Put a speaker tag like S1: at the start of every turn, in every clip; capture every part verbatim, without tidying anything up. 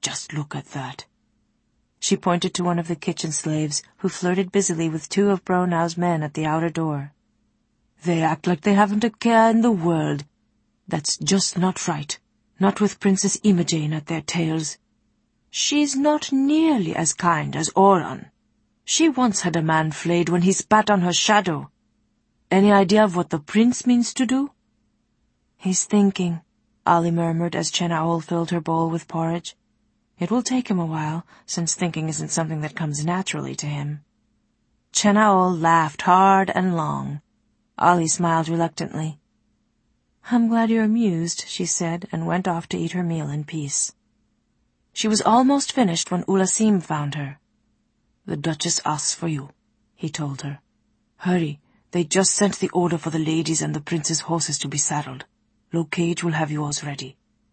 S1: Just look at that." She pointed to one of the kitchen slaves, who flirted busily with two of Bronow's men at the outer door. "They act like they haven't a care in the world. That's just not right, not with Princess Imogen at their tails. She's not nearly as kind as Oran. She once had a man flayed when he spat on her shadow. Any idea of what the prince means to do?" "He's thinking," Ali murmured as Chenaol filled her bowl with porridge. "It will take him a while, since thinking isn't something that comes naturally to him." Chenaol laughed hard and long. Ali smiled reluctantly. "I'm glad you're amused," she said, and went off to eat her meal in peace. She was almost finished when Ulasim found her. "The Duchess asks for you," he told her. "Hurry, they just sent the order for the ladies and the prince's horses to be saddled. Locage will have yours ready."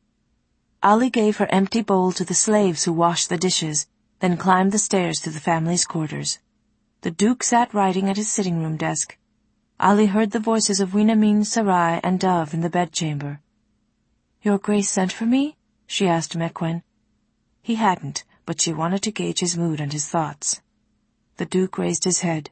S1: Ali gave her empty bowl to the slaves who washed the dishes, then climbed the stairs to the family's quarters. The Duke sat writing at his sitting-room desk. Ali heard the voices of Winamin, Sarai, and Dove in the bedchamber. "Your Grace sent for me?" she asked Mequen. He hadn't, but she wanted to gauge his mood and his thoughts. The Duke raised his head.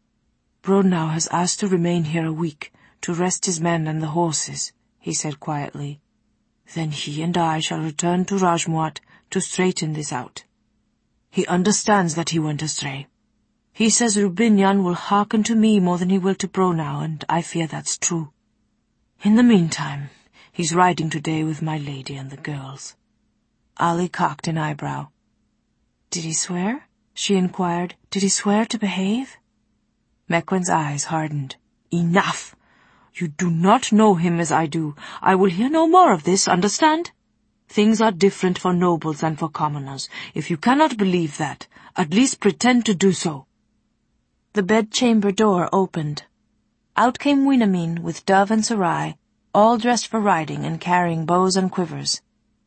S1: "Bronow has asked to remain here a week, to rest his men and the horses," he said quietly. "Then he and I shall return to Rajmuat to straighten this out. He understands that he went astray. He says Rubinyan will hearken to me more than he will to Bronow, and I fear that's true. In the meantime, he's riding today with my lady and the girls." Ali cocked an eyebrow. "Did he swear?" she inquired. "Did he swear to behave?" Mequen's eyes hardened. "Enough! You do not know him as I do. I will hear no more of this, understand? Things are different for nobles and for commoners. If you cannot believe that, at least pretend to do so." The bedchamber door opened. Out came Winamin with Dove and Sarai, all dressed for riding and carrying bows and quivers.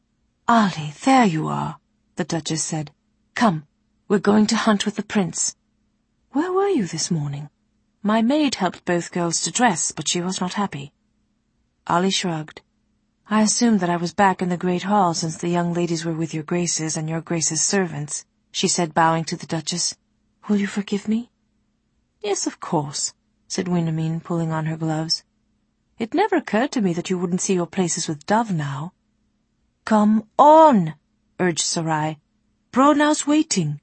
S1: "Ali, there you are," the Duchess said. "Come, we're going to hunt with the prince. Where were you this morning?" "My maid helped both girls to dress, but she was not happy." Ali shrugged. "I assumed that I was back in the great hall since the young ladies were with your graces and your graces' servants," she said, bowing to the Duchess. "Will you forgive me?" "Yes, of course," said Winamin, pulling on her gloves. "It never occurred to me that you wouldn't see your places with Dove now." "Come on," urged Sarai. "Bronow's waiting."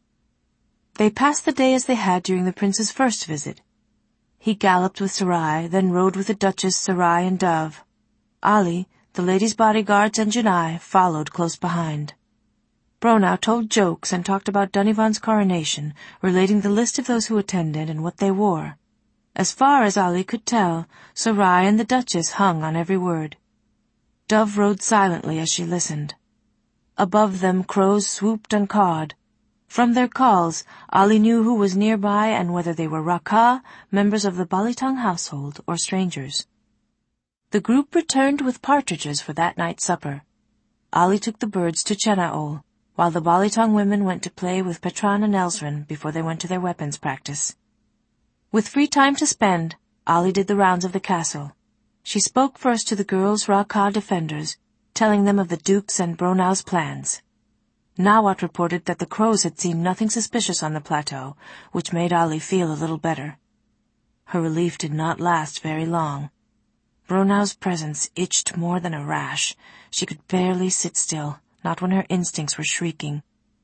S1: They passed the day as they had during the prince's first visit. He galloped with Sarai, then rode with the Duchess, Sarai, and Dove. Ali, the ladies' bodyguards, and Janai followed close behind. Bronow told jokes and talked about Dunivon's coronation, relating the list of those who attended and what they wore. As far as Ali could tell, Sarai and the Duchess hung on every word. Dove rode silently as she listened. Above them crows swooped and cawed. From their calls, Ali knew who was nearby and whether they were Raka, members of the Balitang household, or strangers. The group returned with partridges for that night's supper. Ali took the birds to Chenaol, while the Balitang women went to play with Petran and Elsrin before they went to their weapons practice. With free time to spend, Ali did the rounds of the castle. She spoke first to the girls' Raka defenders, telling them of the Duke's and Bronow's plans. Nawat reported that the crows had seen nothing suspicious on the plateau, which made Ali feel a little better. Her relief did not last very long. Bronow's presence itched more than a rash. She could barely sit still, not when her instincts were shrieking.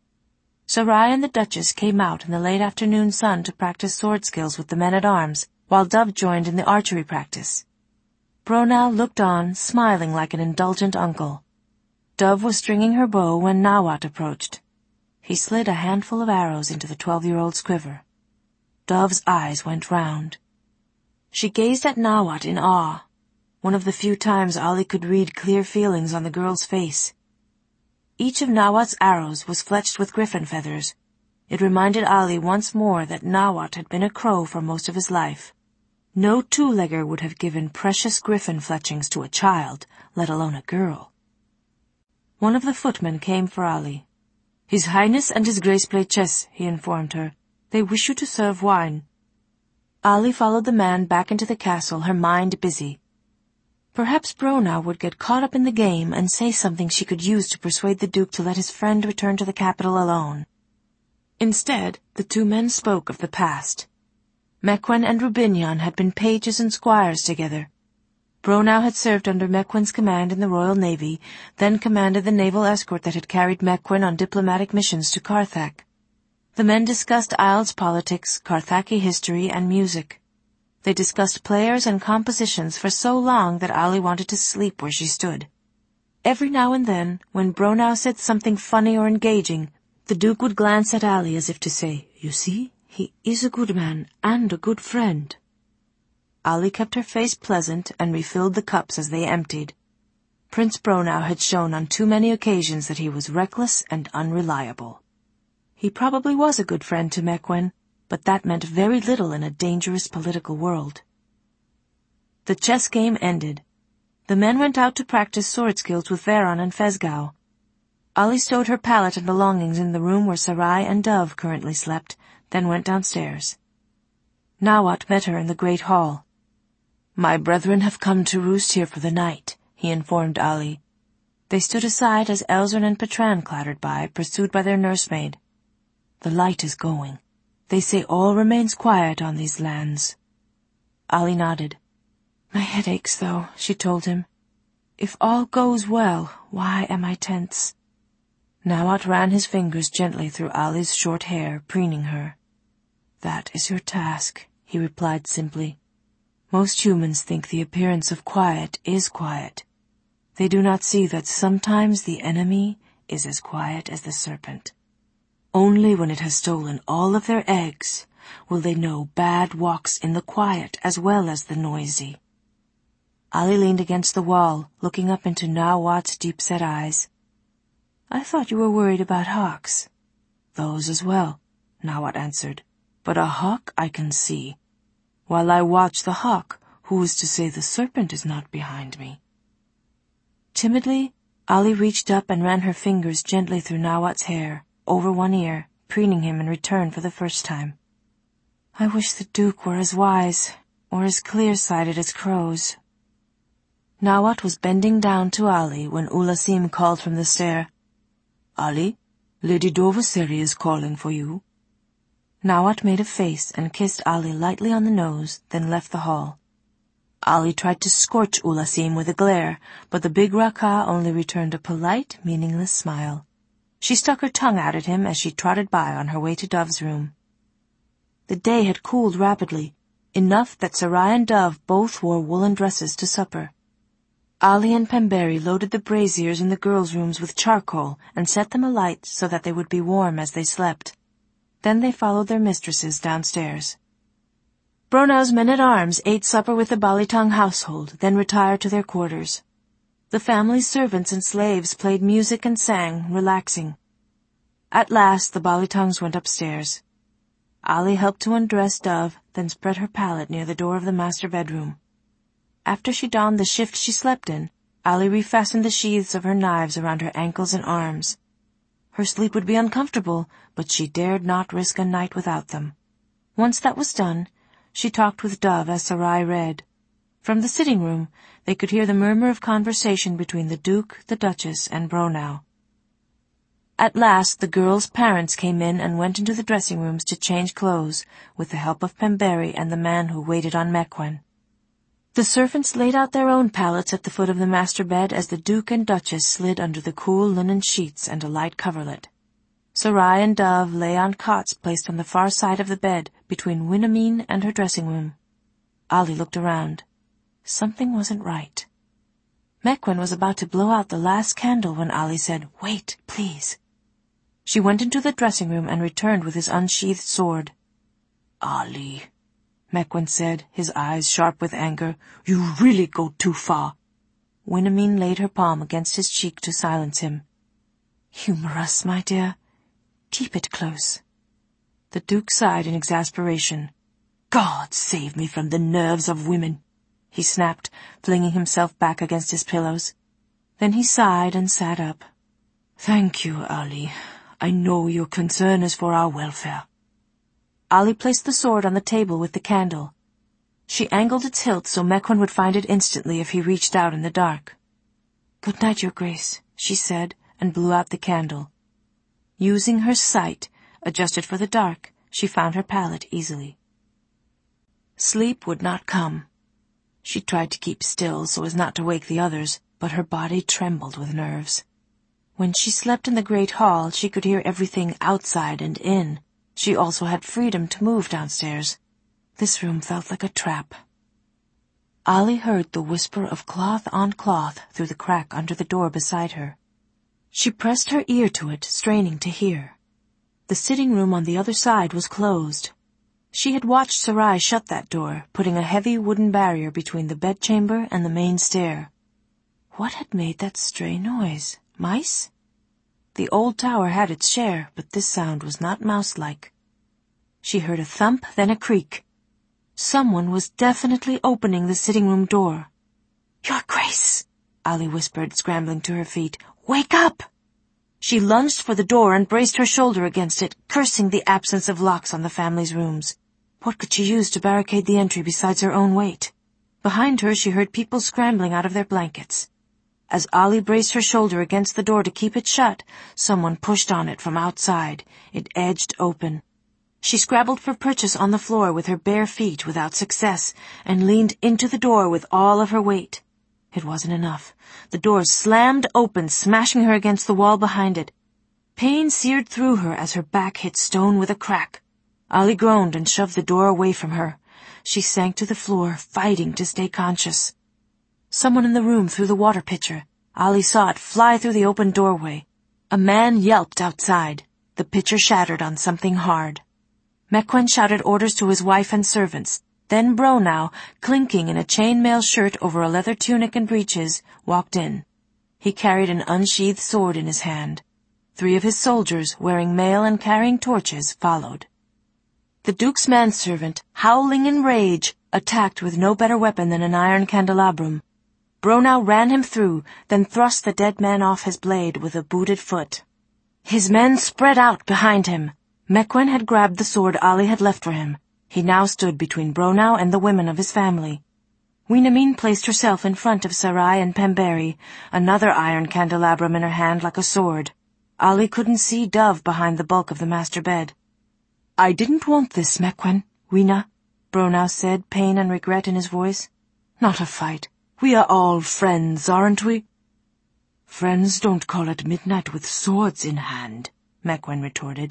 S1: Sarai and the Duchess came out in the late afternoon sun to practice sword skills with the men-at-arms, while Dove joined in the archery practice. Bronow looked on, smiling like an indulgent uncle. Dove was stringing her bow when Nawat approached. He slid a handful of arrows into the twelve-year-old's quiver. Dove's eyes went round. She gazed at Nawat in awe, one of the few times Ali could read clear feelings on the girl's face. Each of Nawat's arrows was fletched with griffin feathers. It reminded Ali once more that Nawat had been a crow for most of his life. No two-legger would have given precious griffin fletchings to a child, let alone a girl. One of the footmen came for Ali. "His Highness and His Grace play chess," he informed her. "They wish you to serve wine." Ali followed the man back into the castle, her mind busy. Perhaps Bronau would get caught up in the game and say something she could use to persuade the Duke to let his friend return to the capital alone. Instead, the two men spoke of the past. Mequin and Rubignon had been pages and squires together. Bronau had served under Mequin's command in the Royal Navy, then commanded the naval escort that had carried Mequin on diplomatic missions to Carthage. The men discussed Isles politics, Carthage history, and music. They discussed players and compositions for so long that Ali wanted to sleep where she stood. Every now and then, when Bronau said something funny or engaging, the Duke would glance at Ali as if to say, "You see, he is a good man and a good friend." Ali kept her face pleasant and refilled the cups as they emptied. Prince Bronau had shown on too many occasions that he was reckless and unreliable. He probably was a good friend to Mequin, but that meant very little in a dangerous political world. The chess game ended. The men went out to practice sword skills with Veron and Fesgau. Ali stowed her pallet and belongings in the room where Sarai and Dove currently slept, then went downstairs. Nawat met her in the great hall. "My brethren have come to roost here for the night," he informed Ali. They stood aside as Elzrin and Petran clattered by, pursued by their nursemaid. "The light is going. They say all remains quiet on these lands." Ali nodded. "My head aches, though," she told him. "If all goes well, why am I tense?" Nawat ran his fingers gently through Ali's short hair, preening her. "That is your task," he replied simply. "Most humans think the appearance of quiet is quiet. They do not see that sometimes the enemy is as quiet as the serpent. Only when it has stolen all of their eggs will they know bad walks in the quiet as well as the noisy." Ali leaned against the wall, looking up into Nawat's deep-set eyes. "I thought you were worried about hawks." "Those as well," Nawat answered. "But a hawk I can see. While I watch the hawk, who is to say the serpent is not behind me?" Timidly, Ali reached up and ran her fingers gently through Nawat's hair, over one ear, preening him in return for the first time. "I wish the Duke were as wise, or as clear-sighted as crows." Nawat was bending down to Ali when Ulasim called from the stair. "Ali, Lady Dovaseri is calling for you." Nawat made a face and kissed Ali lightly on the nose, then left the hall. Ali tried to scorch Ulasim with a glare, but the big Raka only returned a polite, meaningless smile. She stuck her tongue out at him as she trotted by on her way to Dove's room. The day had cooled rapidly, enough that Sarai and Dove both wore woolen dresses to supper. Ali and Pemberi loaded the braziers in the girls' rooms with charcoal and set them alight so that they would be warm as they slept. Then they followed their mistresses downstairs. Bronau's men-at-arms ate supper with the Balitang household, then retired to their quarters. The family's servants and slaves played music and sang, relaxing. At last the Balitangs went upstairs. Ali helped to undress Dove, then spread her pallet near the door of the master bedroom. After she donned the shift she slept in, Ali refastened the sheaths of her knives around her ankles and arms. Her sleep would be uncomfortable, but she dared not risk a night without them. Once that was done, she talked with Dove as Sarai read. From the sitting room, they could hear the murmur of conversation between the Duke, the Duchess, and Bronau. At last the girls' parents came in and went into the dressing rooms to change clothes, with the help of Pemberi and the man who waited on Mequin. The servants laid out their own pallets at the foot of the master bed as the Duke and Duchess slid under the cool linen sheets and a light coverlet. Sarai and Dove lay on cots placed on the far side of the bed, between Winamine and her dressing room. Ali looked around. Something wasn't right. Mequin was about to blow out the last candle when Ali said, "Wait, please." She went into the dressing room and returned with his unsheathed sword. "Ali," Mequin said, his eyes sharp with anger, "you really go too far." Winamine laid her palm against his cheek to silence him. "Humor us, my dear. Keep it close." The Duke sighed in exasperation. "God save me from the nerves of women," he snapped, flinging himself back against his pillows. Then he sighed and sat up. "Thank you, Ali. I know your concern is for our welfare." Ali placed the sword on the table with the candle. She angled its hilt so Mequin would find it instantly if he reached out in the dark. "Good night, Your Grace," she said, and blew out the candle. Using her sight, adjusted for the dark, she found her pallet easily. Sleep would not come. She tried to keep still so as not to wake the others, but her body trembled with nerves. When she slept in the great hall, she could hear everything outside and in. She also had freedom to move downstairs. This room felt like a trap. Ollie heard the whisper of cloth on cloth through the crack under the door beside her. She pressed her ear to it, straining to hear. The sitting room on the other side was closed. She had watched Sarai shut that door, putting a heavy wooden barrier between the bedchamber and the main stair. What had made that stray noise? Mice? The old tower had its share, but this sound was not mouse-like. She heard a thump, then a creak. Someone was definitely opening the sitting-room door. "Your Grace," Ollie whispered, scrambling to her feet. "Wake up!" She lunged for the door and braced her shoulder against it, cursing the absence of locks on the family's rooms. What could she use to barricade the entry besides her own weight? Behind her she heard people scrambling out of their blankets. As Ollie braced her shoulder against the door to keep it shut, someone pushed on it from outside. It edged open. She scrabbled for purchase on the floor with her bare feet without success, and leaned into the door with all of her weight. It wasn't enough. The door slammed open, smashing her against the wall behind it. Pain seared through her as her back hit stone with a crack. Ollie groaned and shoved the door away from her. She sank to the floor, fighting to stay conscious. Someone in the room threw the water pitcher. Ollie saw it fly through the open doorway. A man yelped outside. The pitcher shattered on something hard. Mequin shouted orders to his wife and servants. Then Bronow, clinking in a chain-mail shirt over a leather tunic and breeches, walked in. He carried an unsheathed sword in his hand. Three of his soldiers, wearing mail and carrying torches, followed. The Duke's manservant, howling in rage, attacked with no better weapon than an iron candelabrum. Bronow ran him through, then thrust the dead man off his blade with a booted foot. His men spread out behind him. Mequin had grabbed the sword Ollie had left for him. He now stood between Bronow and the women of his family. Weena placed herself in front of Sarai and Pemberi, another iron candelabrum in her hand like a sword. Ollie couldn't see Dove behind the bulk of the master bed. "I didn't want this, Mequin, Weena," Bronow said, pain and regret in his voice. "Not a fight. We are all friends, aren't we?" "Friends don't call at midnight with swords in hand," Mequin retorted.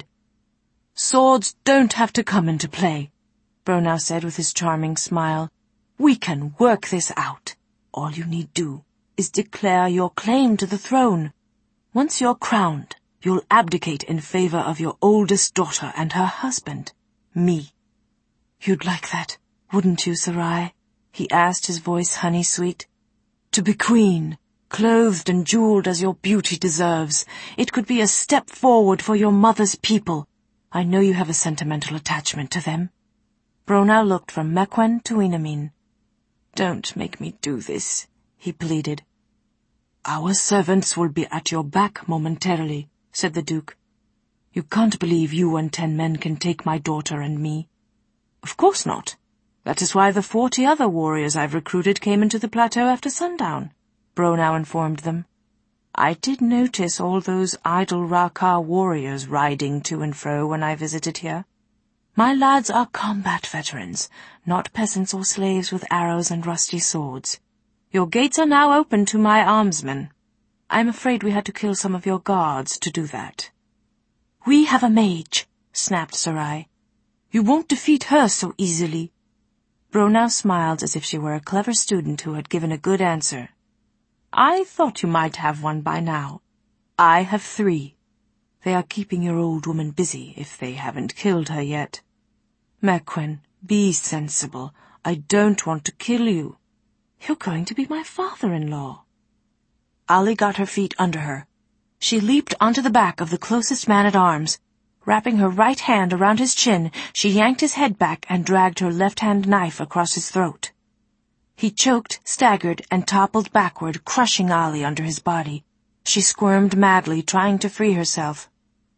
S1: "Swords don't have to come into play," Bronow said with his charming smile. "We can work this out. All you need do is declare your claim to the throne. Once you're crowned, you'll abdicate in favor of your oldest daughter and her husband, me." "You'd like that, wouldn't you, Sarai?" he asked, his voice honey-sweet. "To be queen, clothed and jeweled as your beauty deserves. It could be a step forward for your mother's people. I know you have a sentimental attachment to them." Bronow looked from Mequin to Weena. "Don't make me do this," he pleaded. "Our servants will be at your back momentarily," said the Duke. "You can't believe you and ten men can take my daughter and me." "Of course not. That is why the forty other warriors I've recruited came into the plateau after sundown," Bronow informed them. "I did notice all those idle Rakar warriors riding to and fro when I visited here. My lads are combat veterans, not peasants or slaves with arrows and rusty swords. Your gates are now open to my armsmen. I'm afraid we had to kill some of your guards to do that." "We have a mage," snapped Sarai. "You won't defeat her so easily." Bronow smiled as if she were a clever student who had given a good answer. "I thought you might have one by now. I have three. They are keeping your old woman busy if they haven't killed her yet. Mequin, be sensible. I don't want to kill you. You're going to be my father-in-law." Ollie got her feet under her. She leaped onto the back of the closest man-at-arms. Wrapping her right hand around his chin, she yanked his head back and dragged her left-hand knife across his throat. He choked, staggered, and toppled backward, crushing Ollie under his body. She squirmed madly, trying to free herself.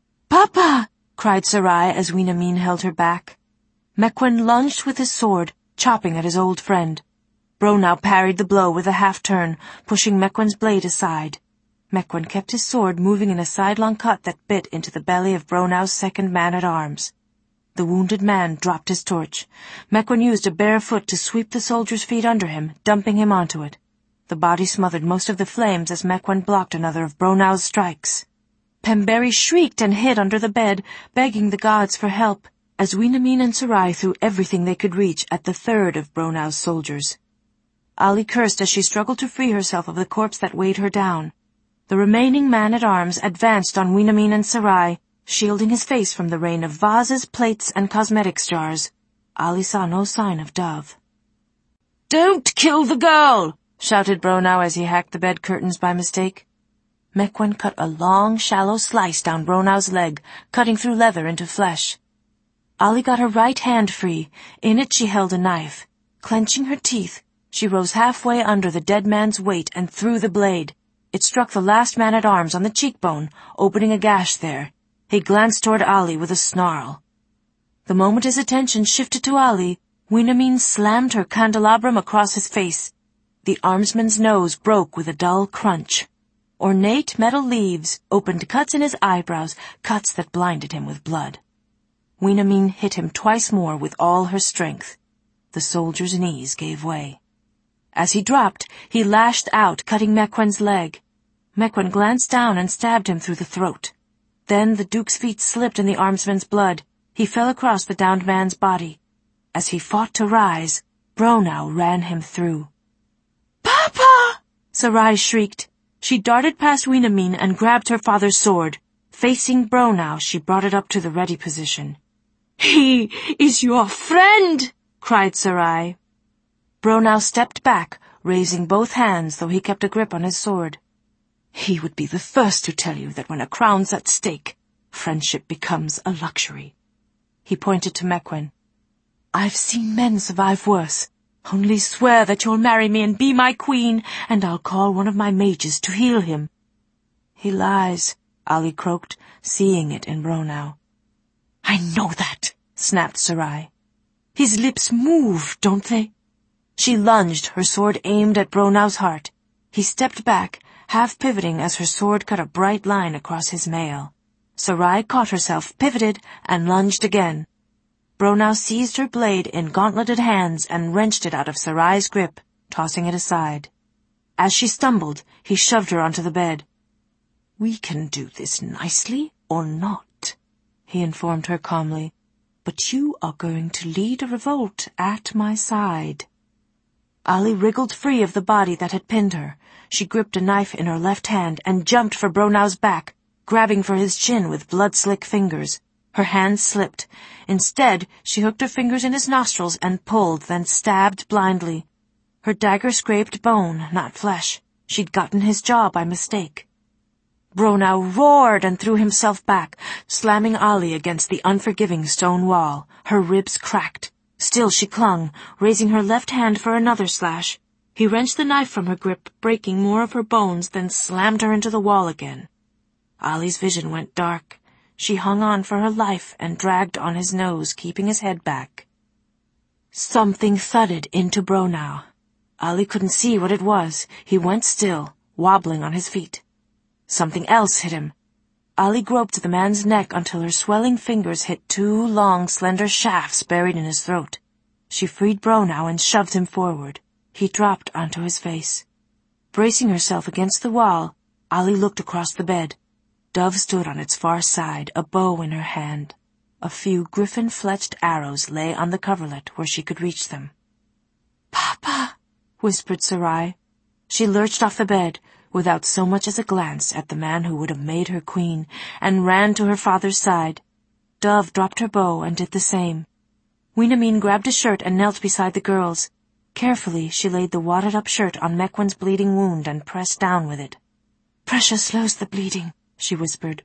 S1: "Papa!" cried Sarai as Weena held her back. Mequin lunged with his sword, chopping at his old friend. Bronau parried the blow with a half-turn, pushing Mequin's blade aside. Mequin kept his sword moving in a sidelong cut that bit into the belly of Bronau's second man-at-arms. The wounded man dropped his torch. Mequin used a bare foot to sweep the soldier's feet under him, dumping him onto it. The body smothered most of the flames as Mequin blocked another of Bronau's strikes. Pemberi shrieked and hid under the bed, begging the gods for help, as Weinamin and Sarai threw everything they could reach at the third of Bronau's soldiers. Ali cursed as she struggled to free herself of the corpse that weighed her down. The remaining man-at-arms advanced on Weinamin and Sarai, shielding his face from the rain of vases, plates, and cosmetics jars. Ali saw no sign of Dove. "Don't kill the girl!" shouted Bronau as he hacked the bed curtains by mistake. Mequin cut a long, shallow slice down Bronau's leg, cutting through leather into flesh. Ali got her right hand free. In it she held a knife. Clenching her teeth, she rose halfway under the dead man's weight and threw the blade. It struck the last man-at-arms on the cheekbone, opening a gash there. He glanced toward Ali with a snarl. The moment his attention shifted to Ali, Weinamin slammed her candelabrum across his face. The armsman's nose broke with a dull crunch. Ornate metal leaves opened cuts in his eyebrows, cuts that blinded him with blood. Weinamin hit him twice more with all her strength. The soldier's knees gave way. As he dropped, he lashed out, cutting Mequin's leg. Mequin glanced down and stabbed him through the throat. Then the Duke's feet slipped in the armsman's blood. He fell across the downed man's body. As he fought to rise, Bronau ran him through. "Papa!" Sarai shrieked. She darted past Weinamin and grabbed her father's sword. Facing Bronau, she brought it up to the ready position. "He is your friend!" cried Sarai. Bronau stepped back, raising both hands, though he kept a grip on his sword. "He would be the first to tell you that when a crown's at stake, friendship becomes a luxury." He pointed to Mequin. "I've seen men survive worse. Only swear that you'll marry me and be my queen, and I'll call one of my mages to heal him." "He lies," Ali croaked, seeing it in Bronau. "I know that," snapped Sarai. "His lips move, don't they?" She lunged, her sword aimed at Bronau's heart. He stepped back, half pivoting as her sword cut a bright line across his mail. Sarai caught herself, pivoted, and lunged again. Bronau seized her blade in gauntleted hands and wrenched it out of Sarai's grip, tossing it aside. As she stumbled, he shoved her onto the bed. "We can do this nicely or not," he informed her calmly. "But you are going to lead a revolt at my side." Ali wriggled free of the body that had pinned her. She gripped a knife in her left hand and jumped for Bronau's back, grabbing for his chin with blood-slick fingers. Her hand slipped. Instead, she hooked her fingers in his nostrils and pulled, then stabbed blindly. Her dagger scraped bone, not flesh. She'd gotten his jaw by mistake. Bronau roared and threw himself back, slamming Ali against the unforgiving stone wall. Her ribs cracked. Still she clung, raising her left hand for another slash. He wrenched the knife from her grip, breaking more of her bones, then slammed her into the wall again. Ali's vision went dark. She hung on for her life and dragged on his nose, keeping his head back. Something thudded into Bronau. Ali couldn't see what it was. He went still, wobbling on his feet. Something else hit him. Ali groped the man's neck until her swelling fingers hit two long, slender shafts buried in his throat. She freed Bronau and shoved him forward. He dropped onto his face. Bracing herself against the wall, Ali looked across the bed. Dove stood on its far side, a bow in her hand. A few griffin-fletched arrows lay on the coverlet where she could reach them. "Papa," whispered Sarai. She lurched off the bed, without so much as a glance at the man who would have made her queen, and ran to her father's side. Dove dropped her bow and did the same. Weinamin grabbed a shirt and knelt beside the girls. Carefully, she laid the wadded-up shirt on Mequin's bleeding wound and pressed down with it. "Pressure slows the bleeding," she whispered.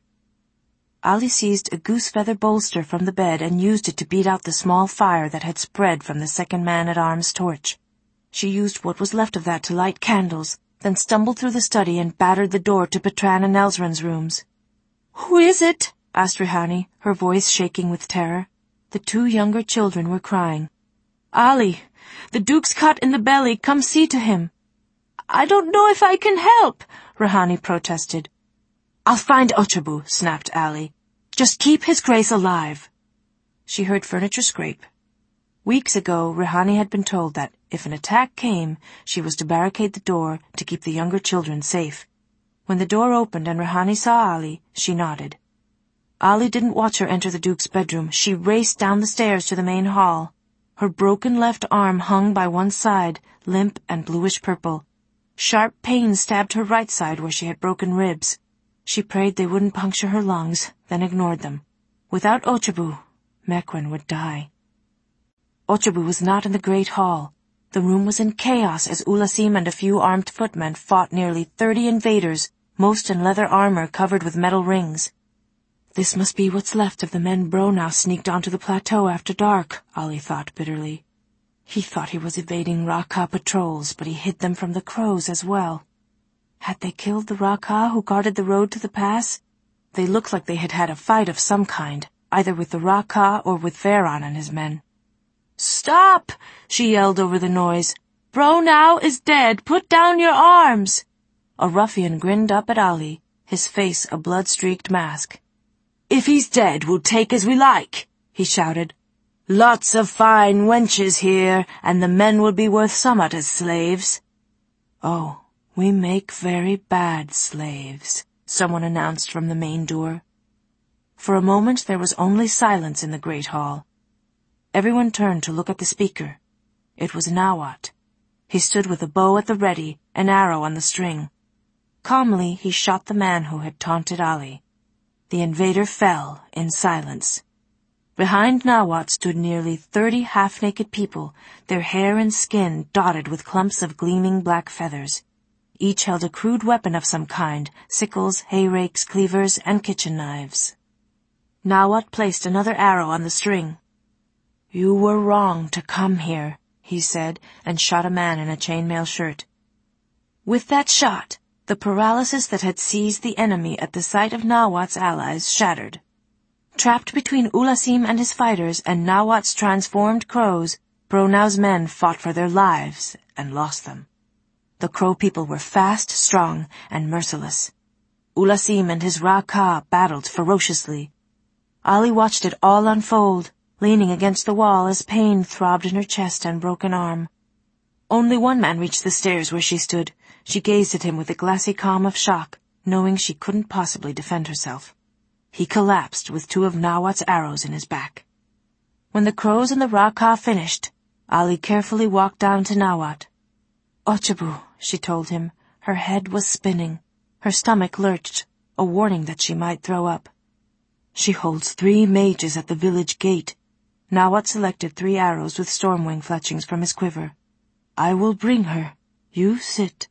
S1: Ali seized a goose-feather bolster from the bed and used it to beat out the small fire that had spread from the second man-at-arms' torch. She used what was left of that to light candles, then stumbled through the study and battered the door to Petran and Elzran's rooms. "Who is it?" asked Rehani, her voice shaking with terror. The two younger children were crying. "Ali, The Duke's cut in the belly. Come see to him." "I don't know if I can help," Rahani protested. "I'll find Ochabu," snapped Ali. "Just keep his grace alive." She heard furniture scrape. Weeks ago, Rahani had been told that, if an attack came, she was to barricade the door to keep the younger children safe. When the door opened and Rahani saw Ali, she nodded. Ali didn't watch her enter the Duke's bedroom. She raced down the stairs to the main hall. Her broken left arm hung by one side, limp and bluish-purple. Sharp pains stabbed her right side where she had broken ribs. She prayed they wouldn't puncture her lungs, then ignored them. Without Ochabu, Mequin would die. Ochabu was not in the great hall. The room was in chaos as Ulasim and a few armed footmen fought nearly thirty invaders, most in leather armor covered with metal rings. "This must be what's left of the men Bronau sneaked onto the plateau after dark," Ali thought bitterly. He thought he was evading Raka patrols, but he hid them from the crows as well. Had they killed the Raka who guarded the road to the pass? They looked like they had had a fight of some kind, either with the Raka or with Veron and his men. "Stop!" she yelled over the noise. "Bronau is dead. Put down your arms." A ruffian grinned up at Ali, his face a blood-streaked mask. "If he's dead, we'll take as we like," he shouted. "Lots of fine wenches here, and the men will be worth somewhat as slaves." "Oh, we make very bad slaves," someone announced from the main door. For a moment there was only silence in the great hall. Everyone turned to look at the speaker. It was Nawat. He stood with a bow at the ready, an arrow on the string. Calmly he shot the man who had taunted Ali. The invader fell in silence. Behind Nawat stood nearly thirty half-naked people, their hair and skin dotted with clumps of gleaming black feathers. Each held a crude weapon of some kind, sickles, hay rakes, cleavers, and kitchen knives. Nawat placed another arrow on the string. "You were wrong to come here," he said, and shot a man in a chainmail shirt. With that shot, the paralysis that had seized the enemy at the sight of Nawat's allies shattered. Trapped between Ulasim and his fighters and Nawat's transformed crows, Bronau's men fought for their lives and lost them. The crow people were fast, strong, and merciless. Ulasim and his Raka battled ferociously. Ali watched it all unfold, leaning against the wall as pain throbbed in her chest and broken arm. Only one man reached the stairs where she stood. She gazed at him with the glassy calm of shock, knowing she couldn't possibly defend herself. He collapsed with two of Nawat's arrows in his back. When the crows and the Raka finished, Ali carefully walked down to Nawat. "Ochabu," she told him. Her head was spinning. Her stomach lurched, a warning that she might throw up. "She holds three mages at the village gate." Nawat selected three arrows with stormwing fletchings from his quiver. "I will bring her. You sit."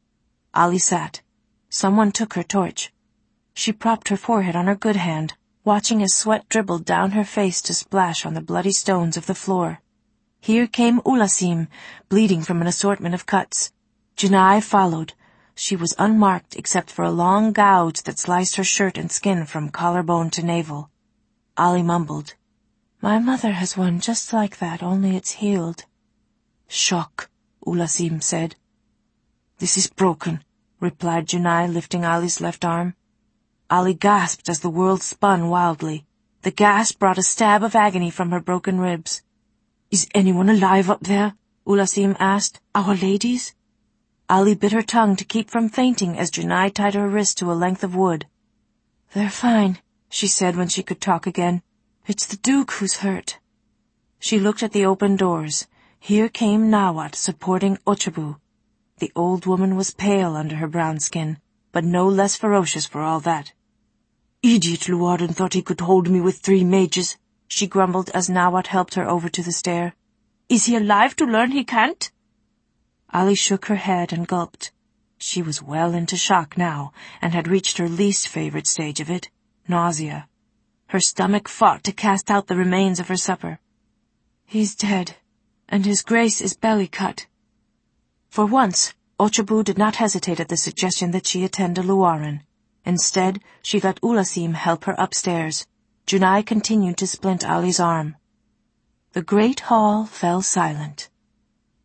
S1: Ali sat. Someone took her torch. She propped her forehead on her good hand, watching as sweat dribbled down her face to splash on the bloody stones of the floor. Here came Ulasim, bleeding from an assortment of cuts. Janai followed. She was unmarked except for a long gouge that sliced her shirt and skin from collarbone to navel. Ali mumbled, "My mother has one just like that, only it's healed." "Shock," Ulasim said. "This is broken," replied Janai, lifting Ali's left arm. Ali gasped as the world spun wildly. The gasp brought a stab of agony from her broken ribs. "Is anyone alive up there?" Ulasim asked. "Our ladies?" Ali bit her tongue to keep from fainting as Janai tied her wrist to a length of wood. "They're fine," she said when she could talk again. "It's the Duke who's hurt." She looked at the open doors. Here came Nawat supporting Ochabu. The old woman was pale under her brown skin, but no less ferocious for all that. "Idiot Llewellyn thought he could hold me with three mages," she grumbled as Nawat helped her over to the stair. "Is he alive to learn he can't?" Ali shook her head and gulped. She was well into shock now, and had reached her least favorite stage of it, nausea. Her stomach fought to cast out the remains of her supper. "He's dead, and his grace is belly-cut." For once, Ochabu did not hesitate at the suggestion that she attend to Llewellyn. Instead, she let Ulasim help her upstairs. Janai continued to splint Ali's arm. The great hall fell silent.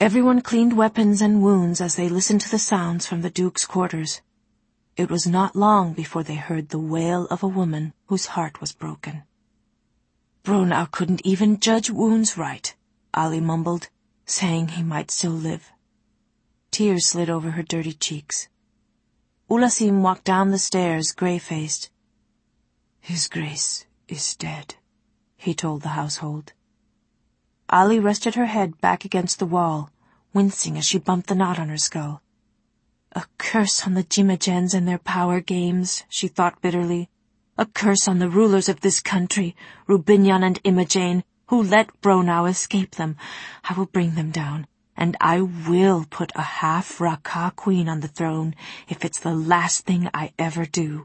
S1: Everyone cleaned weapons and wounds as they listened to the sounds from the Duke's quarters. It was not long before they heard the wail of a woman whose heart was broken. "Bronau couldn't even judge wounds right," Ali mumbled, saying he might still live. Tears slid over her dirty cheeks. Ulasim walked down the stairs, grey-faced. "His Grace is dead," he told the household. Ali rested her head back against the wall, wincing as she bumped the knot on her skull. A curse on the Jimajens and their power games, she thought bitterly. A curse on the rulers of this country, Rubinyan and Imogen, who let Bronau escape them. I will bring them down, and I will put a half Raka queen on the throne if it's the last thing I ever do.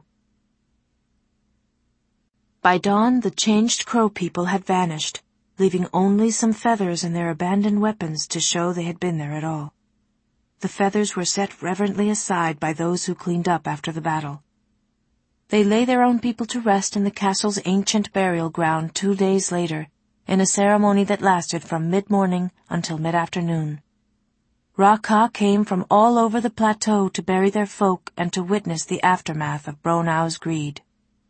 S1: By dawn, the changed crow people had vanished, leaving only some feathers and their abandoned weapons to show they had been there at all. The feathers were set reverently aside by those who cleaned up after the battle. They lay their own people to rest in the castle's ancient burial ground two days later, in a ceremony that lasted from mid-morning until mid-afternoon. Raka came from all over the plateau to bury their folk and to witness the aftermath of Bronau's greed.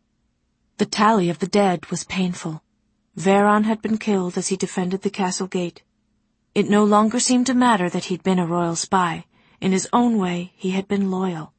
S1: The tally of the dead was painful. Veron had been killed as he defended the castle gate. It no longer seemed to matter that he'd been a royal spy. In his own way, he had been loyal.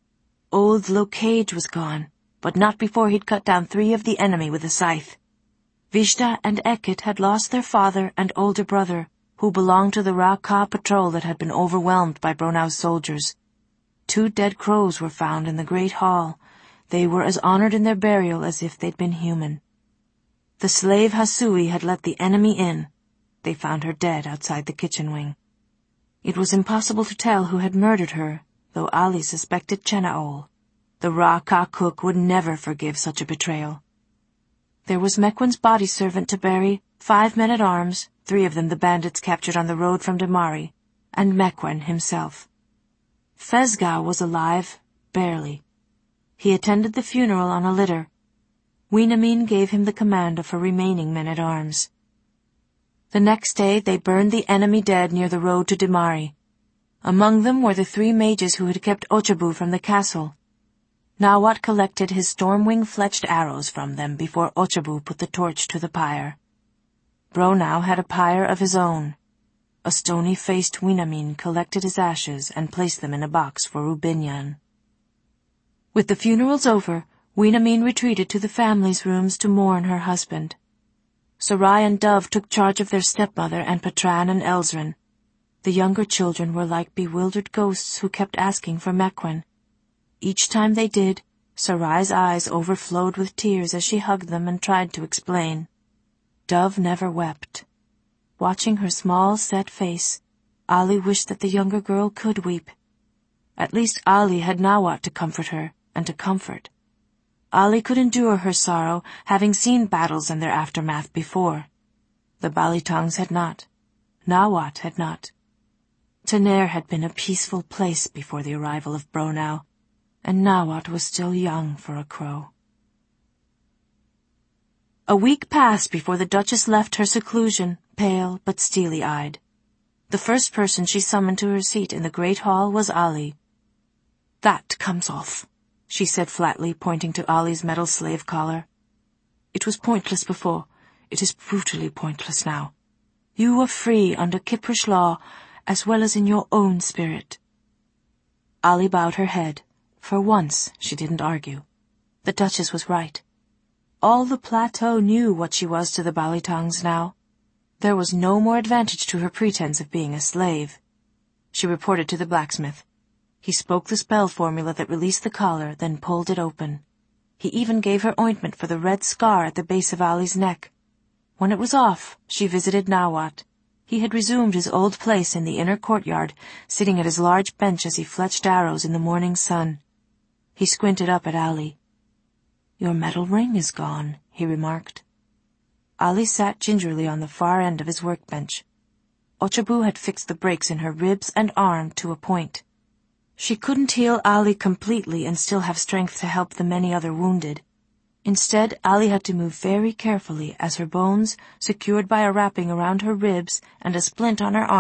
S1: Old Locage was gone, but not before he'd cut down three of the enemy with a scythe. Vishta and Ekit had lost their father and older brother, who belonged to the Raka patrol that had been overwhelmed by Bronau's soldiers. Two dead crows were found in the great hall. They were as honored in their burial as if they'd been human. The slave Hasui had let the enemy in. They found her dead outside the kitchen wing. It was impossible to tell who had murdered her, though Ali suspected Chenaol. The Raka cook would never forgive such a betrayal. There was Mequin's body servant to bury, five men-at-arms, three of them the bandits captured on the road from Damari, and Mequin himself. Fezgah was alive, barely. He attended the funeral on a litter. Weinamin gave him the command of her remaining men-at-arms. The next day they burned the enemy dead near the road to Damari. Among them were the three mages who had kept Ochabu from the castle. Nawat collected his storm-wing-fletched arrows from them before Ochabu put the torch to the pyre. Bronau had a pyre of his own. A stony-faced Weinamin collected his ashes and placed them in a box for Rubinyan. With the funerals over, Weinamin retreated to the family's rooms to mourn her husband. Sarai and Dove took charge of their stepmother and Patran and Elzrin. The younger children were like bewildered ghosts who kept asking for Mequin. Each time they did, Sarai's eyes overflowed with tears as she hugged them and tried to explain. Dove never wept. Watching her small, set face, Ali wished that the younger girl could weep. At least Ali had Nawat to comfort her, and to comfort. Ali could endure her sorrow, having seen battles and their aftermath before. The Balitongs had not. Nawat had not. Taner had been a peaceful place before the arrival of Bronau, and Nawat was still young for a crow. A week passed before the Duchess left her seclusion, pale but steely-eyed. The first person she summoned to her seat in the great hall was Ali. "That comes off," she said flatly, pointing to Ali's metal slave collar. "It was pointless before. It is brutally pointless now. You are free under Kiprish law, as well as in your own spirit." Ali bowed her head. For once, she didn't argue. The Duchess was right. All the plateau knew what she was to the Balitongs now. There was no more advantage to her pretense of being a slave. She reported to the blacksmith. He spoke the spell formula that released the collar, then pulled it open. He even gave her ointment for the red scar at the base of Ali's neck. When it was off, she visited Nawat. He had resumed his old place in the inner courtyard, sitting at his large bench as he fletched arrows in the morning sun. He squinted up at Ali. "Your metal ring is gone," he remarked. Ali sat gingerly on the far end of his workbench. Ochabu had fixed the breaks in her ribs and arm to a point. She couldn't heal Ali completely and still have strength to help the many other wounded. Instead, Ali had to move very carefully as her bones, secured by a wrapping around her ribs and a splint on her arm,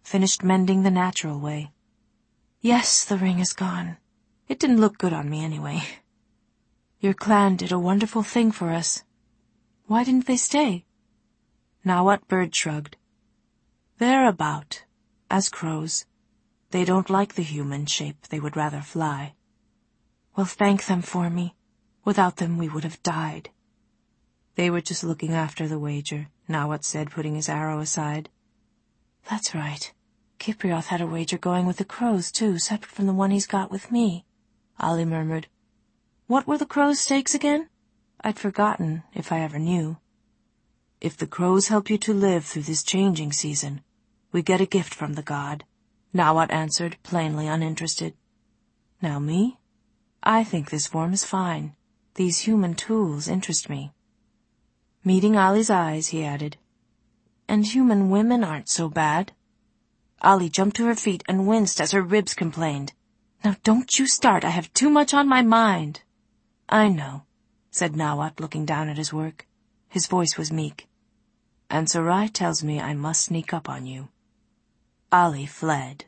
S1: finished mending the natural way. Yes, the ring is gone. It didn't look good on me anyway. Your clan did a wonderful thing for us. Why didn't they stay? Nawat Bird shrugged. They're about, as crows. They don't like the human shape, they would rather fly. Well, thank them for me. Without them we would have died. They were just looking after the wager, Nawat said, putting his arrow aside. That's right. Kiprioth had a wager going with the crows, too, separate from the one he's got with me, Ali murmured. What were the crows' stakes again? I'd forgotten, if I ever knew. If the crows help you to live through this changing season, we get a gift from the god, Nawat answered, plainly uninterested. Now me? I think this form is fine. These human tools interest me. Meeting Ali's eyes, he added, And human women aren't so bad. Ali jumped to her feet and winced as her ribs complained. Now don't you start, I have too much on my mind. I know, said Nawat, looking down at his work. His voice was meek. And Sarai tells me I must sneak up on you. Ali fled.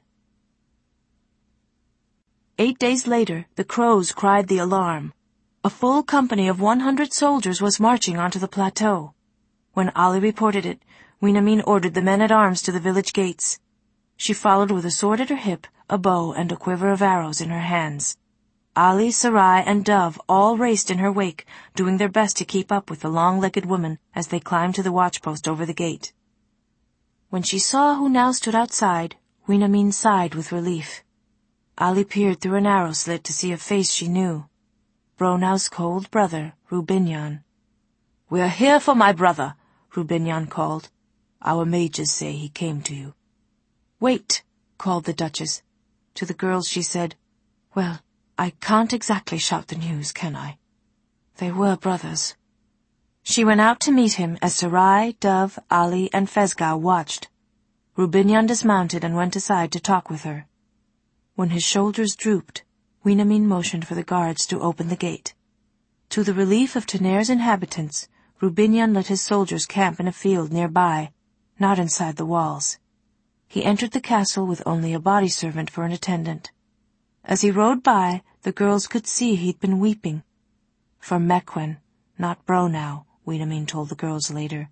S1: Eight days later, the crows cried the alarm. A full company of one hundred soldiers was marching onto the plateau. When Ali reported it, Winamin ordered the men-at-arms to the village gates. She followed with a sword at her hip, a bow, and a quiver of arrows in her hands. Ali, Sarai, and Dove all raced in her wake, doing their best to keep up with the long-legged woman as they climbed to the watchpost over the gate. When she saw who now stood outside, Winamin sighed with relief. Ali peered through an arrow slit to see a face she knew. Bronow's cold brother, Rubinyan. "We're here for my brother," Rubinyan called. "Our mages say he came to you." "Wait," called the Duchess. To the girls she said, "Well, I can't exactly shout the news, can I? They were brothers." She went out to meet him as Sarai, Dove, Ali, and Fezgau watched. Rubinyan dismounted and went aside to talk with her. When his shoulders drooped, Winamin motioned for the guards to open the gate. To the relief of Taner's inhabitants, Rubinyan let his soldiers camp in a field nearby, not inside the walls. He entered the castle with only a body servant for an attendant. As he rode by, the girls could see he'd been weeping. For Mequin, not Bronow, Winamin told the girls later.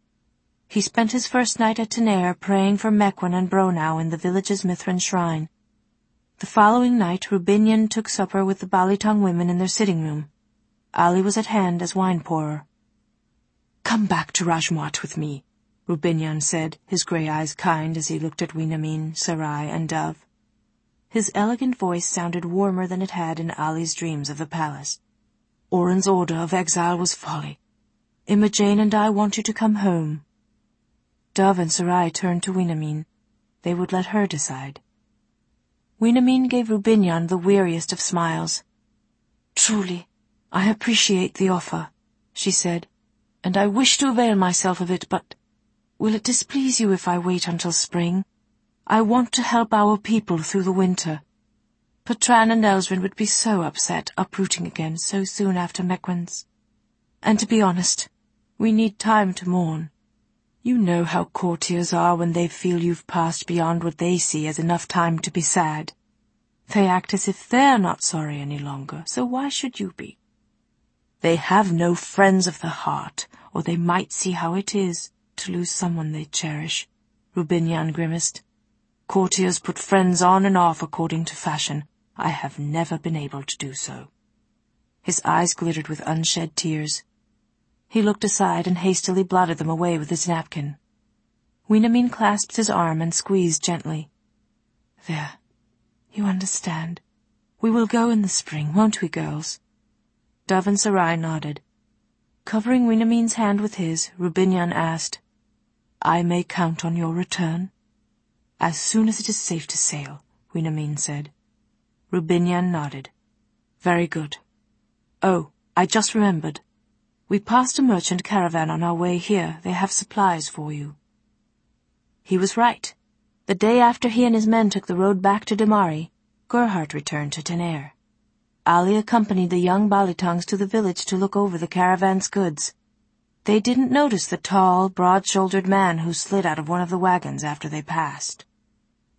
S1: He spent his first night at Taner praying for Mequin and Bronow in the village's Mithrin shrine. The following night, Rubinyan took supper with the Balitong women in their sitting room. Ali was at hand as wine-pourer. "Come back to Rajmwat with me," Rubinyan said, his grey eyes kind as he looked at Winamin, Sarai, and Dove. His elegant voice sounded warmer than it had in Ali's dreams of the palace. "Oren's order of exile was folly. Imogen and I want you to come home." Dove and Sarai turned to Winamin. They would let her decide. Winamin gave Rubinyan the weariest of smiles. "Truly, I appreciate the offer," she said, "and I wish to avail myself of it, but will it displease you if I wait until spring? I want to help our people through the winter. Patran and Elsrin would be so upset uprooting again so soon after Mequin's. And to be honest, we need time to mourn. You know how courtiers are when they feel you've passed beyond what they see as enough time to be sad. They act as if they're not sorry any longer, so why should you be? They have no friends of the heart, or they might see how it is to lose someone they cherish," Rubinyan grimaced. "Courtiers put friends on and off according to fashion. I have never been able to do so." His eyes glittered with unshed tears. He looked aside and hastily blotted them away with his napkin. Winamin clasped his arm and squeezed gently. "There, you understand. We will go in the spring, won't we, girls?" Dove and Sarai nodded. Covering Winamin's hand with his, Rubinyan asked, "I may count on your return?" "As soon as it is safe to sail," Winamin said. Rubinyan nodded. "Very good. Oh, I just remembered. We passed a merchant caravan on our way here. They have supplies for you." He was right. The day after he and his men took the road back to Damari, Gerhardt returned to Taner. Ali accompanied the young Balitongs to the village to look over the caravan's goods. They didn't notice the tall, broad-shouldered man who slid out of one of the wagons after they passed.